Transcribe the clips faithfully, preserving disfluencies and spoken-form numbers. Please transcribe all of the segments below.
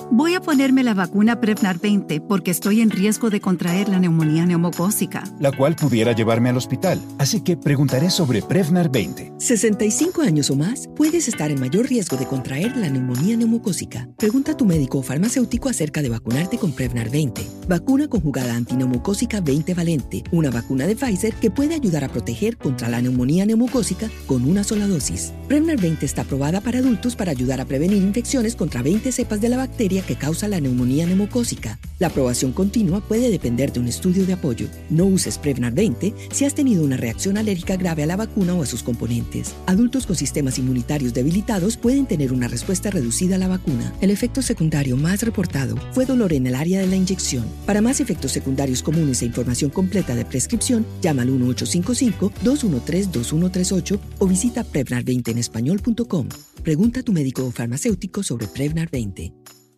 Voy a ponerme la vacuna Prevnar veinte porque estoy en riesgo de contraer la neumonía neumocócica, la cual pudiera llevarme al hospital. Así que preguntaré sobre Prevnar veinte. sesenta y cinco años o más, puedes estar en mayor riesgo de contraer la neumonía neumocócica. Pregunta a tu médico o farmacéutico acerca de vacunarte con Prevnar veinte. Vacuna conjugada antineumocócica veinte valente, una vacuna de Pfizer que puede ayudar a proteger contra la neumonía neumocócica con una sola dosis. Prevnar veinte está aprobada para adultos para ayudar a prevenir infecciones contra veinte cepas de la bacteria que causa la neumonía neumocócica. La aprobación continua puede depender de un estudio de apoyo. No uses Prevnar veinte si has tenido una reacción alérgica grave a la vacuna o a sus componentes. Adultos con sistemas inmunitarios debilitados pueden tener una respuesta reducida a la vacuna. El efecto secundario más reportado fue dolor en el área de la inyección. Para más efectos secundarios comunes e información completa de prescripción, llama al uno ocho cinco cinco, dos uno tres, dos uno tres ocho o visita prevnar veinte en español punto com. Pregunta a tu médico o farmacéutico sobre Prevnar veinte.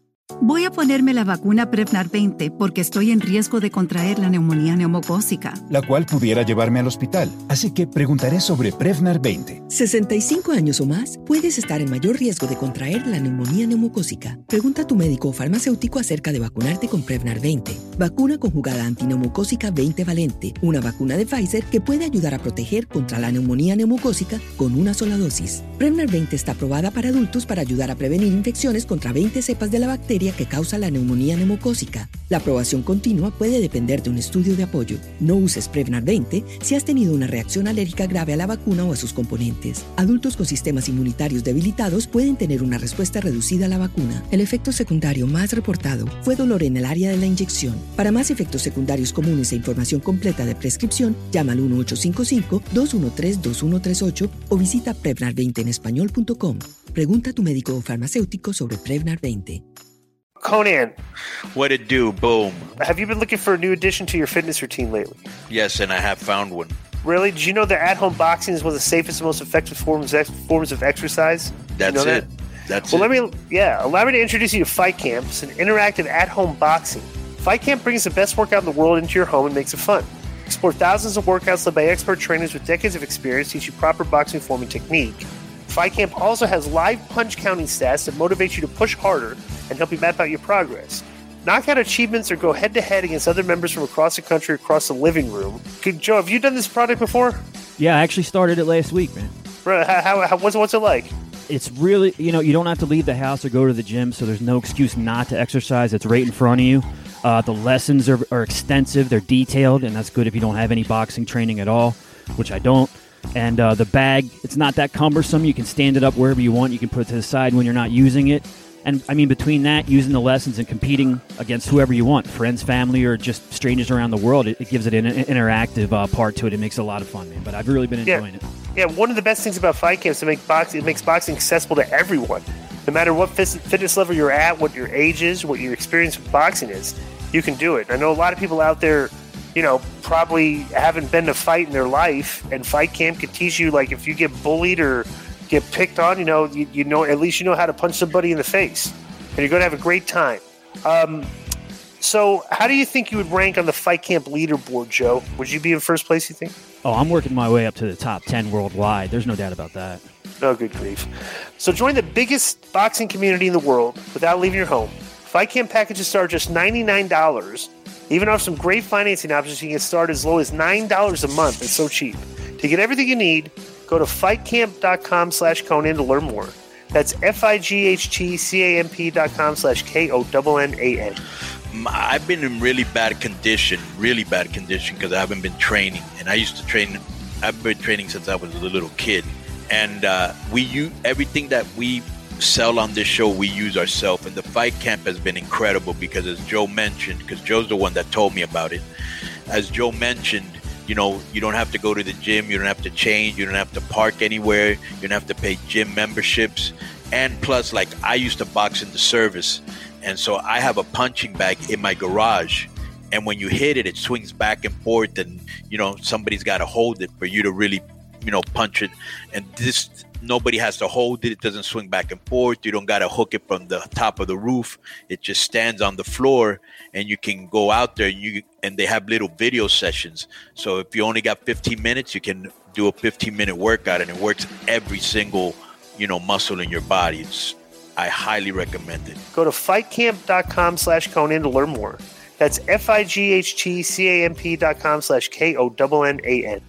Voy a ponerme la vacuna Prevnar veinte porque estoy en riesgo de contraer la neumonía neumocócica, la cual pudiera llevarme al hospital. Así que preguntaré sobre Prevnar veinte. sesenta y cinco años o más, puedes estar en mayor riesgo de contraer la neumonía neumocócica. Pregunta a tu médico o farmacéutico acerca de vacunarte con Prevnar veinte. Vacuna conjugada antineumocócica veinte valente, una vacuna de Pfizer que puede ayudar a proteger contra la neumonía neumocócica con una sola dosis. Prevnar veinte está aprobada para adultos para ayudar a prevenir infecciones contra veinte cepas de la bacteria que causa la neumonía neumocócica. La aprobación continua puede depender de un estudio de apoyo. No uses Prevnar veinte si has tenido una reacción alérgica grave a la vacuna o a sus componentes. Adultos con sistemas inmunitarios debilitados pueden tener una respuesta reducida a la vacuna. El efecto secundario más reportado fue dolor en el área de la inyección. Para más efectos secundarios comunes e información completa de prescripción, llama al uno ocho cinco cinco, dos uno tres, dos uno tres ocho o visita prevnar veinte en español punto com. Pregunta a tu médico o farmacéutico sobre Prevnar veinte. Conan, what it do? Boom. Have you been looking for a new addition to your fitness routine lately? Yes, and I have found one. Really? Did you know that at-home boxing is one of the safest and most effective forms of, forms of exercise? That's you know it. That? That's well, it. Well, let me, yeah, allow me to introduce you to Fight Camp. It's an interactive at-home boxing. Fight Camp brings the best workout in the world into your home and makes it fun. Explore thousands of workouts led by expert trainers with decades of experience teach you proper boxing form and technique. Fight Camp also has live punch counting stats that motivate you to push harder and help you map out your progress. Knock out achievements or go head-to-head against other members from across the country across the living room. Good, Joe, have you done this product before? Yeah, I actually started it last week, man. Bro, how, how, how, what's, what's it like? It's really, you know, you don't have to leave the house or go to the gym, so there's no excuse not to exercise. It's right in front of you. Uh, the lessons are, are extensive. They're detailed, and that's good if you don't have any boxing training at all, which I don't. And uh, the bag, it's not that cumbersome. You can stand it up wherever you want. You can put it to the side when you're not using it. And, I mean, between that, using the lessons and competing against whoever you want, friends, family, or just strangers around the world, it, it gives it an, an interactive uh, part to it. It makes it a lot of fun, man. But I've really been enjoying yeah. it. Yeah, one of the best things about Fight Camp is to make boxing, it makes boxing accessible to everyone. No matter what fitness level you're at, what your age is, what your experience with boxing is, you can do it. I know a lot of people out there, you know, probably haven't been to fight in their life, and Fight Camp could teach you, like, if you get bullied or get picked on, you know, you, you know, at least you know how to punch somebody in the face, and you're going to have a great time. Um, so how do you think you would rank on the Fight Camp leaderboard, Joe? Would you be in first place, you think? Oh, I'm working my way up to the top ten worldwide. There's no doubt about that. Oh, good grief. So join the biggest boxing community in the world without leaving your home. Fight Camp packages start just ninety-nine dollars. Even off some great financing options, you can get started as low as nine dollars a month. It's so cheap. To get everything you need, go to fightcamp.com slash Conan to learn more. That's F-I-G-H-T-C-A-M-P dot com slash K-O-N-N-A-N. I've been in really bad condition, really bad condition, because I haven't been training. And I used to train, I've been training since I was a little kid. And uh, we use everything that we sell on this show, we use ourselves. And the Fight Camp has been incredible because, as Joe mentioned, because Joe's the one that told me about it, as Joe mentioned, you know, you don't have to go to the gym, you don't have to change, you don't have to park anywhere, you don't have to pay gym memberships. And plus, like, I used to box in the service, and so I have a punching bag in my garage, and when you hit it, it swings back and forth, and, you know, somebody's got to hold it for you to really, you know, punch it. And this, nobody has to hold it. It doesn't swing back and forth. You don't got to hook it from the top of the roof. It just stands on the floor, and you can go out there, and you and they have little video sessions. So if you only got fifteen minutes, you can do a fifteen minute workout, and it works every single, you know, muscle in your body. It's, I highly recommend it. Go to fightcamp.com slash Conan to learn more. That's F-I-G-H-T-C-A-M-P dot com slash K O N N A N.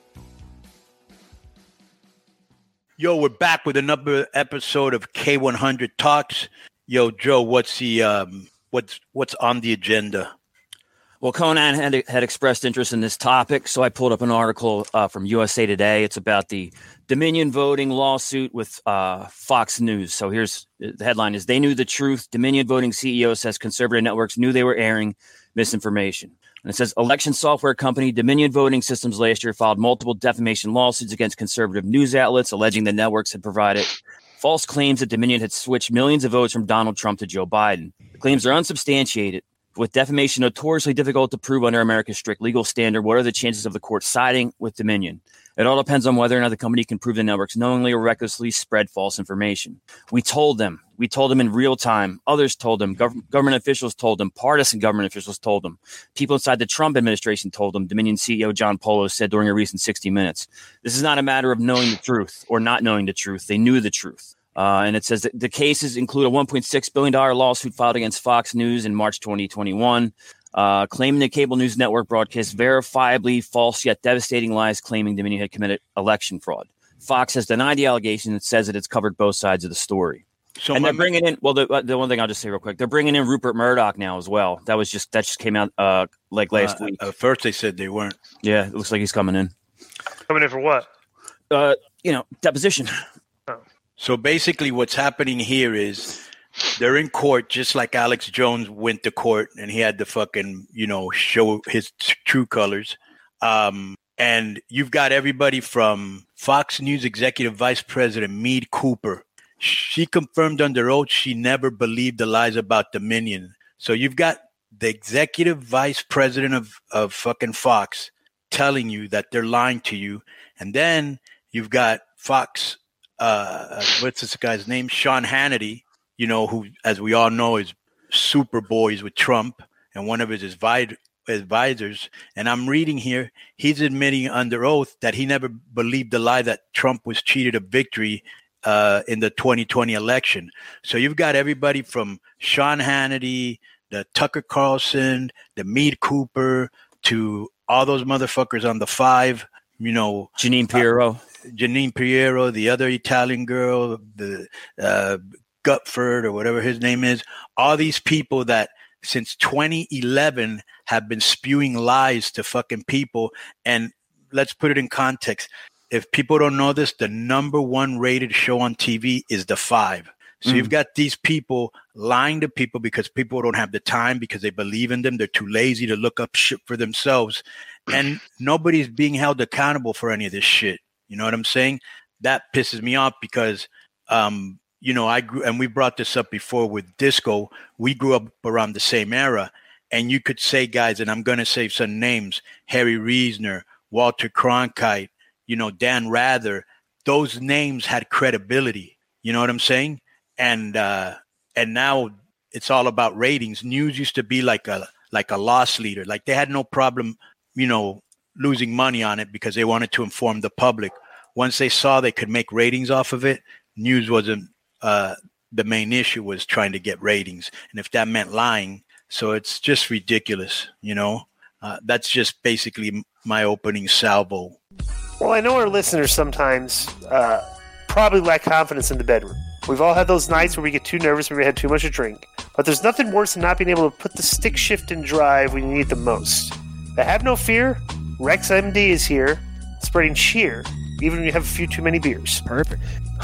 Yo, we're back with another episode of K one hundred Talks. Yo, Joe, what's the um, what's what's on the agenda? Well, Conan had, had expressed interest in this topic, so I pulled up an article uh, from U S A Today. It's about the Dominion voting lawsuit with uh, Fox News. So here's the headline is, they knew the truth. Dominion voting C E O says conservative networks knew they were airing misinformation. And it says election software company Dominion Voting Systems last year filed multiple defamation lawsuits against conservative news outlets, alleging the networks had provided false claims that Dominion had switched millions of votes from Donald Trump to Joe Biden. The claims are unsubstantiated. With defamation notoriously difficult to prove under America's strict legal standard, what are the chances of the court siding with Dominion? It all depends on whether or not the company can prove the networks knowingly or recklessly spread false information. We told them. We told them in real time. Others told them. Gov- government officials told them. Partisan government officials told them. People inside the Trump administration told them, Dominion C E O John Polo said during a recent sixty minutes. This is not a matter of knowing the truth or not knowing the truth. They knew the truth. Uh, and it says that the cases include a one point six billion dollars lawsuit filed against Fox News in March twenty twenty-one, uh, claiming the cable news network broadcast verifiably false yet devastating lies claiming Dominion had committed election fraud. Fox has denied the allegation and says that it's covered both sides of the story. So and they're bringing in, well, the, the one thing I'll just say real quick, they're bringing in Rupert Murdoch now as well. That was just, that just came out uh, like last uh, week. At first they said they weren't. Yeah, it looks like he's coming in. Coming in for what? Uh, you know, deposition. Oh. So basically what's happening here is they're in court just like Alex Jones went to court and he had to fucking, you know, show his t- true colors. Um, and you've got everybody from Fox News Executive Vice President Meade Cooper. She confirmed under oath she never believed the lies about Dominion. So you've got the Executive Vice President of, of fucking Fox telling you that they're lying to you. And then you've got Fox Uh, what's this guy's name? Sean Hannity, you know, who, as we all know, is super boys with Trump and one of his advi- advisors. And I'm reading here, he's admitting under oath that he never believed the lie that Trump was cheated of victory uh, in the twenty twenty election. So you've got everybody from Sean Hannity, the Tucker Carlson, the Meade Cooper, to all those motherfuckers on the five, you know. Jeanine Pirro. Uh, Jeanine Pirro, the other Italian girl, the uh, Gutford or whatever his name is, all these people that since twenty eleven have been spewing lies to fucking people. And let's put it in context. If people don't know this, the number one rated show on T V is The Five. So mm. you've got these people lying to people because people don't have the time because they believe in them. They're too lazy to look up shit for themselves. And nobody's being held accountable for any of this shit. You know what I'm saying? That pisses me off because, um, you know, I grew, and we brought this up before with disco. We grew up around the same era. And you could say, guys, and I'm going to say some names, Harry Reasoner, Walter Cronkite, you know, Dan Rather. Those names had credibility. You know what I'm saying? And uh, and now it's all about ratings. News used to be like a like a loss leader. Like they had no problem, you know, losing money on it because they wanted to inform the public. Once they saw they could make ratings off of it, news wasn't uh, the main issue, was trying to get ratings. And if that meant lying, so it's just ridiculous, you know. Uh, that's just basically my opening salvo. Well, I know our listeners sometimes uh, probably lack confidence in the bedroom. We've all had those nights where we get too nervous when we had too much to drink. But there's nothing worse than not being able to put the stick shift in drive when you need it the most. But have no fear. Rex M D is here, spreading cheer, even when you have a few too many beers. Perfect.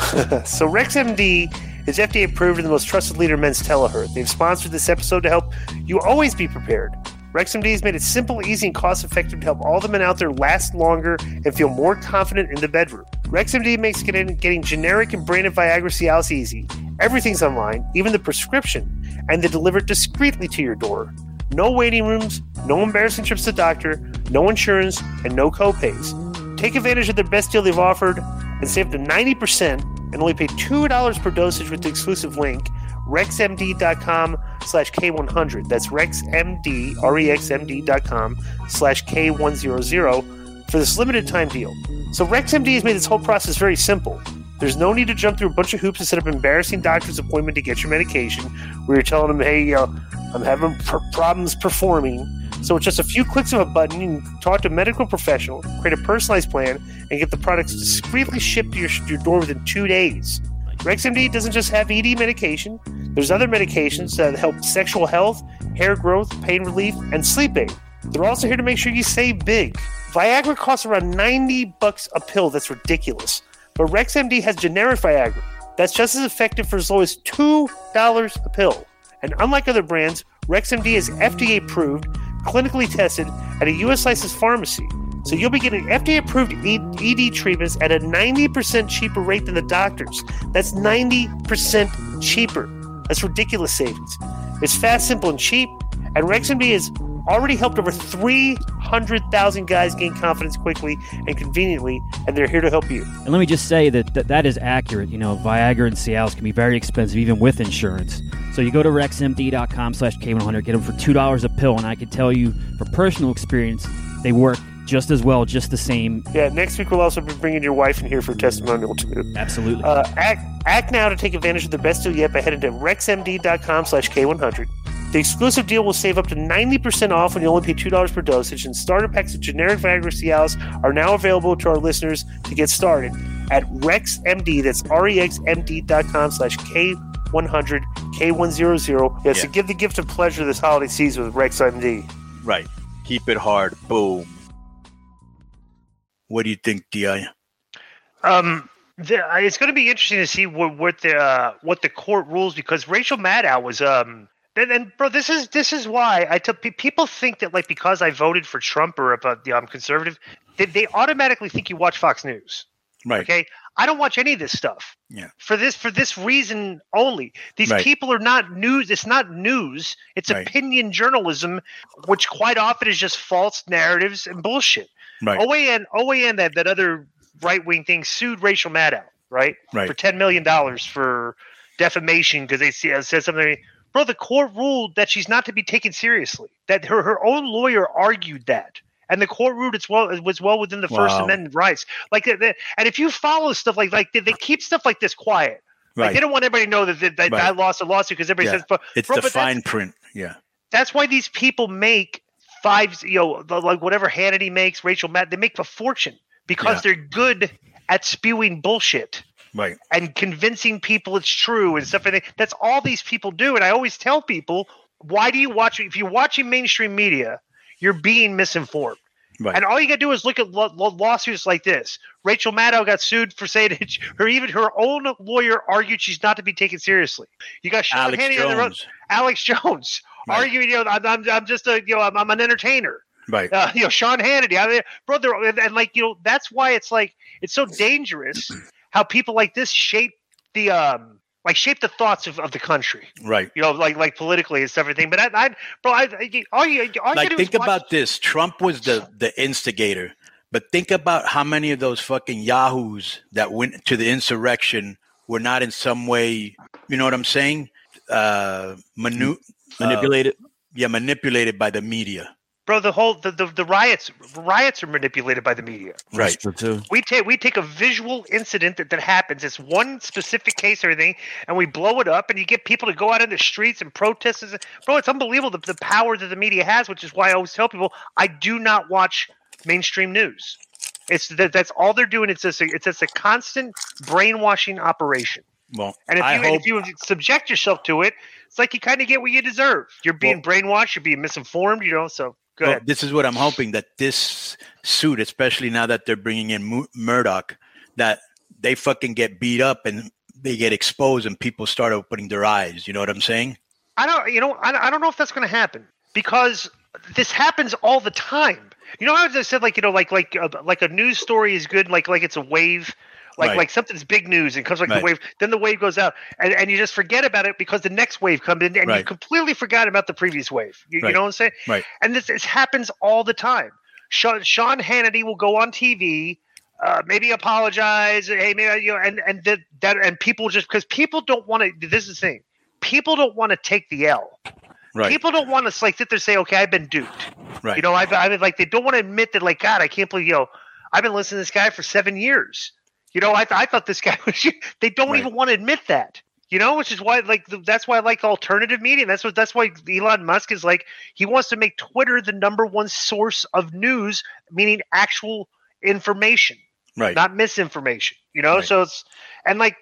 So Rex M D is F D A approved and the most trusted leader in men's telehealth. They've sponsored this episode to help you always be prepared. Rex M D has made it simple, easy, and cost-effective to help all the men out there last longer and feel more confident in the bedroom. Rex M D makes getting, getting generic and branded Viagra Cialis easy. Everything's online, even the prescription, and they're delivered discreetly to your door. No waiting rooms, no embarrassing trips to the doctor, no insurance, and no co-pays. Take advantage of their best deal they've offered and save up to ninety percent and only pay two dollars per dosage with the exclusive link, rexmd.com slash K100. That's rexmd, R-E-X-M-D dot com slash K one hundred for this limited time deal. So RexMD has made this whole process very simple. There's no need to jump through a bunch of hoops to set up an embarrassing doctor's appointment to get your medication, where you're telling them, hey, you know, I'm having pr- problems performing. So with just a few clicks of a button, you can talk to a medical professional, create a personalized plan, and get the products discreetly shipped to your, your door within two days. RexMD doesn't just have E D medication. There's other medications that help sexual health, hair growth, pain relief, and sleep aid. They're also here to make sure you save big. Viagra costs around ninety bucks a pill. That's ridiculous. But RexMD has generic Viagra that's just as effective for as low as two dollars a pill. And unlike other brands, RexMD is F D A approved, clinically tested at a U S licensed pharmacy. So you'll be getting F D A approved E D treatments at a ninety percent cheaper rate than the doctors. That's ninety percent cheaper. That's ridiculous savings. It's fast, simple, and cheap. And RexMD has already helped over three hundred thousand guys gain confidence quickly and conveniently, and they're here to help you. And let me just say that that, that is accurate. You know, Viagra and Cialis can be very expensive even with insurance. So you go to RexMD.com slash K100, get them for two dollars a pill, and I can tell you from personal experience, they work just as well, just the same. Yeah, next week we'll also be bringing your wife in here for a testimonial too. Absolutely. Uh, act, act now to take advantage of the best deal yet by heading to RexMD.com slash K100. The exclusive deal will save up to ninety percent off when you only pay two dollars per dosage, and starter packs of generic Viagra Cialis are now available to our listeners to get started at RexMD. That's RexMD.com slash K100, K one hundred. Yes, yeah. So give the gift of pleasure this holiday season with RexMD. Right. Keep it hard. Boom. What do you think, D I? Um, the, it's going to be interesting to see what, what the uh, what the court rules, because Rachel Maddow was um. And, and bro, this is this is why I tell people think that, like, because I voted for Trump or about the I'm conservative, they, they automatically think you watch Fox News. Right. Okay. I don't watch any of this stuff. Yeah. For this for this reason only. These right. people are not news. It's not news. It's right. opinion journalism, which quite often is just false narratives and bullshit. Right. O A N, O A N, that, that other right wing thing, sued Rachel Maddow, right? Right. For ten million dollars for defamation because they said something. Bro, the court ruled that she's not to be taken seriously. That her, her own lawyer argued that. And the court ruled it's well it was well within the First wow. Amendment rights. Like, and if you follow stuff like like they, they keep stuff like this quiet. Right. Like, they don't want everybody to know that, that, that right. I lost a lawsuit because everybody yeah. says, it's bro, the fine print. Yeah. That's why these people make five, you know, like whatever Hannity makes, Rachel Maddow, they make a fortune because yeah. they're good at spewing bullshit. Right. And convincing people it's true and stuff like that. That's all these people do. And I always tell people, why do you watch? If you're watching mainstream media, you're being misinformed. Right. And all you got to do is look at lo- lo- lawsuits like this. Rachel Maddow got sued for saying it. Her even her own lawyer argued she's not to be taken seriously. You got Sean Alex Hannity Jones. on the road. Alex Jones right. arguing, you know, I'm, I'm, I'm just a, you know, I'm, I'm an entertainer. Right. Uh, you know, Sean Hannity, I mean, brother, and, and like, you know, that's why it's like it's so dangerous. How people like this shape the um like shape the thoughts of, of the country, right? You know, like like politically and stuff, everything. But I, I bro, I, I all you all like you think watch- about this: Trump was the the instigator, but think about how many of those fucking yahoos that went to the insurrection were not in some way, you know what I'm saying? Uh, manu- manipulated, uh, yeah, manipulated by the media. Bro, the whole the, the, the riots riots are manipulated by the media. Right. Too. We take we take a visual incident that, that happens. It's one specific case or anything, and we blow it up, and you get people to go out in the streets and protest. Bro, it's unbelievable the, the power that the media has, which is why I always tell people I do not watch mainstream news. It's that that's all they're doing. It's just a, it's just a constant brainwashing operation. Well, and if I you hope- and if you subject yourself to it, it's like you kind of get what you deserve. You're being well, brainwashed. You're being misinformed. You know, so. Well, this is what I'm hoping, that this suit, especially now that they're bringing in Mur- Murdoch, that they fucking get beat up and they get exposed and people start opening their eyes. You know what I'm saying? I don't, you know, I, I don't know if that's going to happen because this happens all the time. You know how I said, like, you know, like like uh, like a news story is good, like like it's a wave. Like right. like something's big news and comes like right. the wave, then the wave goes out, and, and you just forget about it because the next wave comes in, and right. you completely forgot about the previous wave. You, right. you know what I'm saying? Right. And this, this happens all the time. Sean, Sean Hannity will go on T V, uh, maybe apologize, hey, maybe you know, and and that, that and people just because people don't want to. This is the thing. People don't want to take the L. Right. People don't want to like sit there and say, okay, I've been duped. Right. You know, I've, I've like they don't want to admit that, like, God, I can't believe, you know, I've been listening to this guy for seven years. You know, I, th- I thought this guy was. They don't Right. even want to admit that. You know, which is why, like, the, that's why I like alternative media. That's what. That's why Elon Musk is like. He wants to make Twitter the number one source of news, meaning actual information, Right. not misinformation. You know, Right. so it's and like,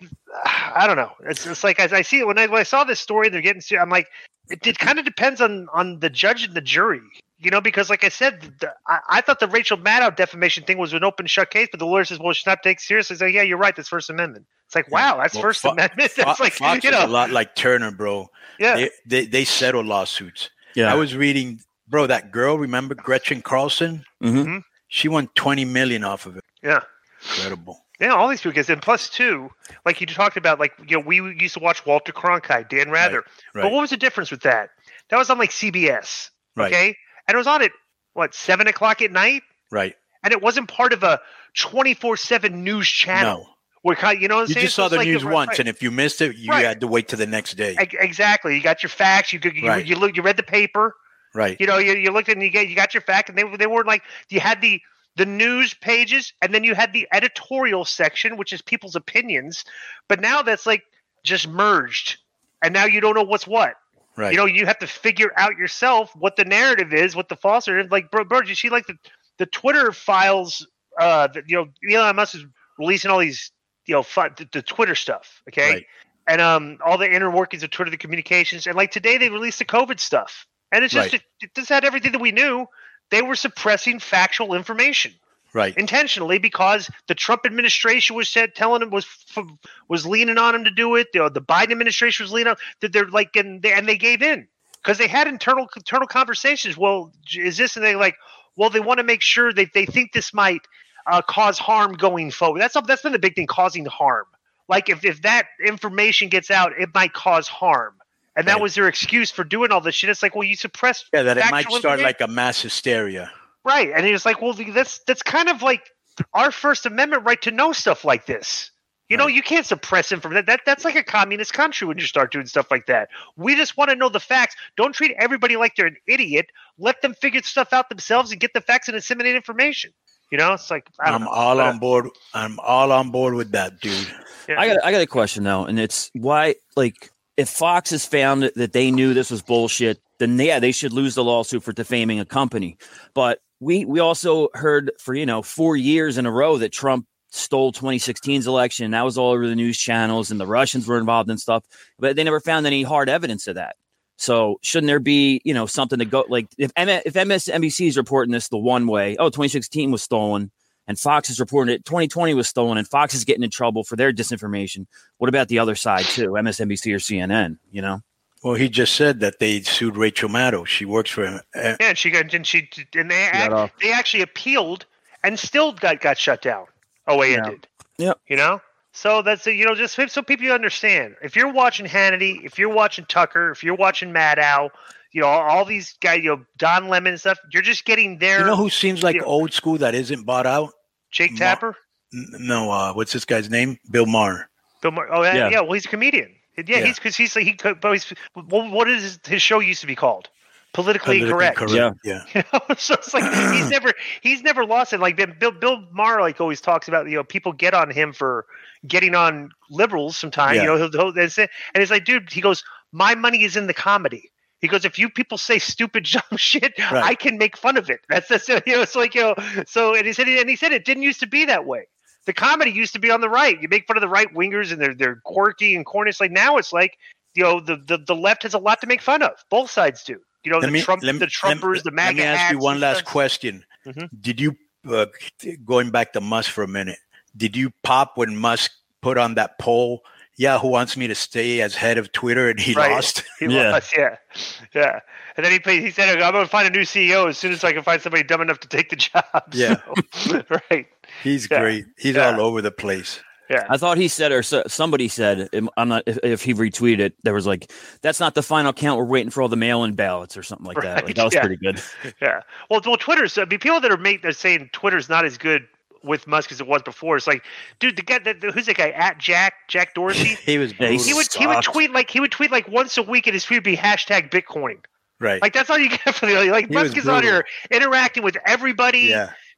I don't know. It's it's like as I see it when I when I saw this story, they're getting. I'm like, it, it kind of depends on on the judge and the jury. You know, because like I said, the, I, I thought the Rachel Maddow defamation thing was an open shut case, but the lawyer says, well, she's not taken seriously. It's like, yeah, you're right. That's First Amendment. It's like, wow, that's Well, First Fo- Amendment. Fo- That's like, Fox you is know, a lot like Turner, bro. yeah. They, they they settle lawsuits. Yeah. I was reading, bro. That girl, remember Gretchen Carlson? Mm-hmm. She won twenty million off of it. Yeah. Incredible. Yeah, all these people, because and plus two, like you talked about, like, you know, we used to watch Walter Cronkite, Dan Rather. Right. But what was the difference with that? That was on like C B S, Right. okay? And it was on at, what, seven o'clock at night? Right. And it wasn't part of a twenty-four seven news channel. No. Where, kind of- you know what I'm You saying? just So saw it's the like news a- once, right. and if you missed it, you Right. had to wait till the next day. Ex- Exactly. You got your facts. You you, Right. you, look, you read the paper. Right. You know, you, you looked and you get you got your fact, and they they weren't like you had the the news pages, and then you had the editorial section, which is people's opinions. But now that's like just merged, and now you don't know what's what. Right. You know, you have to figure out yourself what the narrative is, what the falsehood is. Like, bro, bro, you see, like the the Twitter files. Uh, that, you know, Elon Musk is releasing all these, you know, fi- the, the Twitter stuff. Okay. Right. And um, all the inner workings of Twitter, the communications, and like today they released the COVID stuff, and it's just Right. it, it just had everything that we knew. They were suppressing factual information Right. intentionally because the Trump administration was said telling them was f- was leaning on him to do it. The, the Biden administration was leaning on that. They're like and they, and they gave in because they had internal internal conversations. Well, is this and they like? Well, they want to make sure that they think this might uh, cause harm going forward. That's that's been the big thing, causing harm. Like if, if that information gets out, it might cause harm. And that Right. was their excuse for doing all this shit. It's like, well, you suppress Yeah, that it might factual start information. like a mass hysteria. Right. And he was like, well, that's that's kind of like our First Amendment right to know stuff like this. You know, Right. you can't suppress information. That, that That's like a communist country when you start doing stuff like that. We just want to know the facts. Don't treat everybody like they're an idiot. Let them figure stuff out themselves and get the facts and disseminate information. You know, it's like, I don't I'm know. all But, uh, on board. I'm all on board with that, dude. yeah. I got I got a question though, and it's why like if Fox has found that they knew this was bullshit, then yeah, they should lose the lawsuit for defaming a company. But we we also heard for you know four years in a row that Trump stole twenty sixteen's election. And that was all over the news channels, and the Russians were involved in stuff, but they never found any hard evidence of that. So shouldn't there be, you know, something to go like if M- if M S N B C is reporting this the one way, oh, twenty sixteen was stolen, and Fox is reporting it twenty twenty was stolen, and Fox is getting in trouble for their disinformation. What about the other side too, M S N B C or C N N? You know, Well, he just said that they sued Rachel Maddow. She works for him. Uh, Yeah, and she got and she and they got off. act, they actually appealed and still got, got shut down. O A Yeah. ended. Yep. You know, so that's you know just so people you understand. If you're watching Hannity, if you're watching Tucker, if you're watching Maddow, you know all, all these guys, you know Don Lemon and stuff. You're just getting their You know who seems like you know, old school that isn't bought out? Jake Ma- Tapper. N- No, uh, what's this guy's name? Bill Maher. Bill Maher. Oh yeah, Yeah. yeah. Well, he's a comedian. Yeah, Yeah. he's because he's he. could- But he's what what is his, his show used to be called? Politically, Politically incorrect. correct. Yeah. You know, so it's like he's never he's never lost it. Like Bill Bill Maher like always talks about you know people get on him for getting on liberals sometimes. Yeah. You know, he'll, he'll, that's it. And it's like, dude, he goes, my money is in the comedy. He goes, if you people say stupid dumb shit, Right. I can make fun of it. That's that's you know, it's like you know. So and he said and he said it didn't used to be that way. The comedy used to be on the right. You make fun of the right wingers and they're they're quirky and corny. It's like now it's like you know the, the the left has a lot to make fun of. Both sides do. You know, Let the me, Trump, let me- the Trumpers, let, the MAGA Let me ask you hats one and last stuff. question. Mhm. Did you, uh, going back to Musk for a minute, did you pop when Musk put on that poll, yeah, who wants me to stay as head of Twitter, and he Right. lost? He Yeah. lost, yeah, yeah. And then he paid, he said, "I'm going to find a new C E O as soon as I can find somebody dumb enough to take the job." Yeah. So, right. He's Yeah. great. He's Yeah. all over the place. Yeah. I thought he said, or so, somebody said, I'm not if, if he retweeted it. There was like, that's not the final count. We're waiting for all the mail-in ballots or something like that. Right, Like, that was yeah. pretty good. Yeah. Well, well, Twitter's. I mean, people that are make they're saying Twitter's not as good with Musk as it was before. It's like, dude, the guy, the, the, who's that guy? At Jack Jack Dorsey. He was Yeah, he's- brutal. he would he would sucked. tweet like he would tweet like once a week, and his tweet would be hashtag Bitcoin. right. Like that's all you get from the like He was Musk is on brutal. here interacting with everybody. yeah.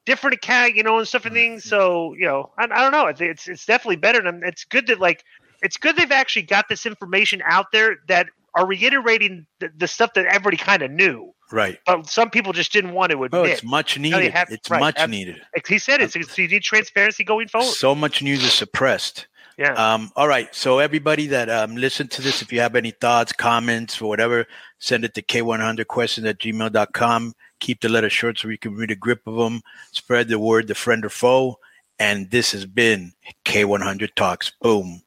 different account, you know, and stuff and things. So, you know, I, I don't know. It's it's definitely better. And it's good that like it's good they've actually got this information out there that are reiterating the, the stuff that everybody kind of knew. Right. But some people just didn't want to admit. Oh, it's much needed. Have, it's right, much have, needed. He said it. So you need transparency going forward. So much news is suppressed. Yeah. Um, all right. So everybody that um, listened to this, if you have any thoughts, comments, or whatever, send it to K one hundred questions at gmail dot com. Keep the letters short so we can read a grip of them. Spread the word to friend or foe. And this has been K one hundred Talks. Boom.